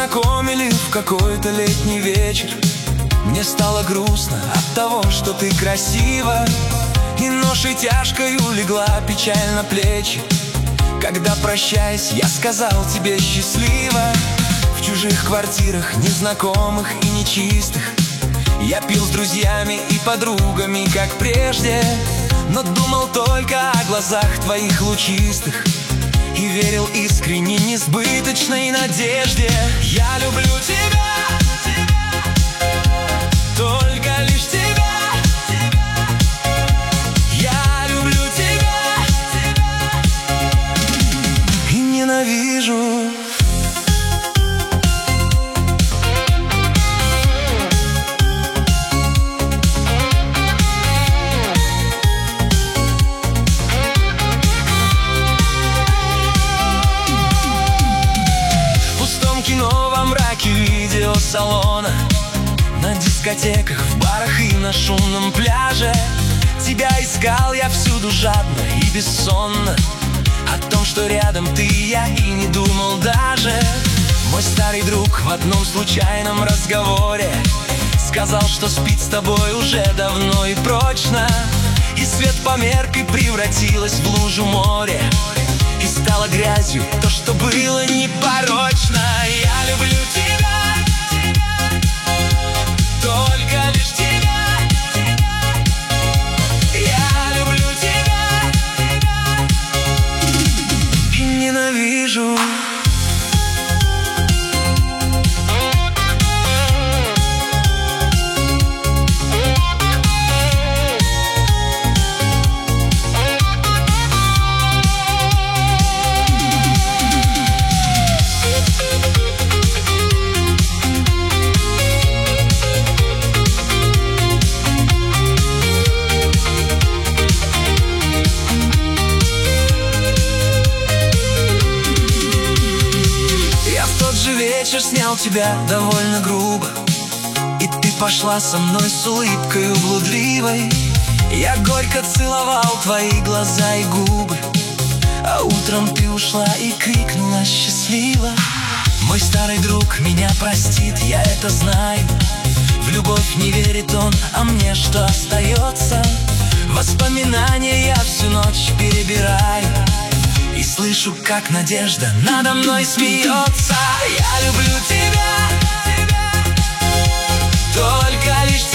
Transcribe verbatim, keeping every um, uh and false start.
познакомили в какой-то летний вечер. Мне стало грустно от того, что ты красива, и ношей тяжкою легла печаль на плечи. Когда, прощаясь, я сказал тебе счастливо, в чужих квартирах, незнакомых и нечистых, я пил с друзьями и подругами, как прежде, но думал только о глазах твоих лучистых и верил искренне несбыточной надежде. Я люблю тебя, только лишь тебя. Я люблю тебя и ненавижу. Видеосалона, на дискотеках, в барах и на шумном пляже тебя искал я всюду жадно и бессонно. О том, что рядом ты и я, и не думал даже. Мой старый друг в одном случайном разговоре сказал, что спит с тобой уже давно и прочно. И свет померк и превратилось в лужу море, и стало грязью то, что было непорочно. Я люблю тебя, только лишь тебя. Я люблю тебя и ненавижу. Вечер снял тебя довольно грубо, и ты пошла со мной с улыбкой блудливой. Я горько целовал твои глаза и губы, а утром ты ушла и крикнула счастливо. Мой старый друг меня простит, я это знаю. В любовь не верит он, а мне что остается? Воспоминания я всю ночь перебираю и слышу, как надежда надо мной смеется. Я люблю тебя, только лишь